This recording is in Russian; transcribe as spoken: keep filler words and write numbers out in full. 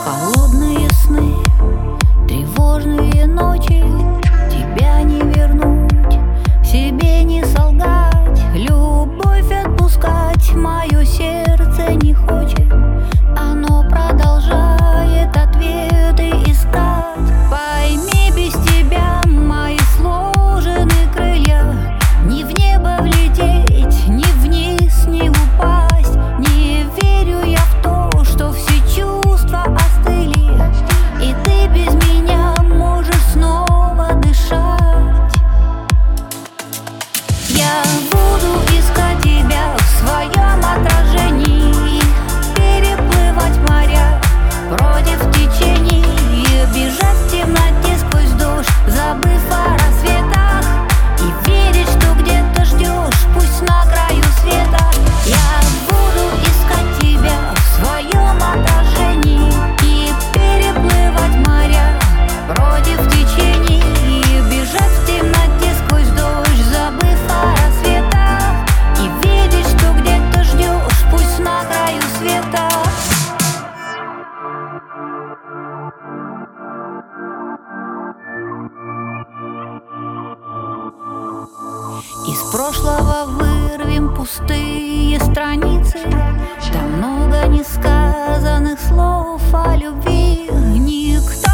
Холодные сны, тревожные ночи, тебя не вернуть, себе не солгать, любовь отпускать мое сердце не хочет, оно продолжает ответы искать. Пойми, без тебя мои сложены крылья, ни в небо влететь, ни вниз не упасть. Не верю я в то, что все чувства остыли, и ты без меня можешь снова дышать. Я буду искать тебя в своем отражении, переплывать моря против течений, бежать в темноте сквозь дождь, забыв о рассветах, и верить, что где-то ждешь, пусть на краю света. Я буду искать тебя в своем отражении и переплывать моря против течений, бежать в темноте сквозь дождь, забыв о рассветах, и верить, что где-то ждешь, пусть на краю света. Из прошлого вырвем пустые страницы, там много несказанных слов о любви. Никто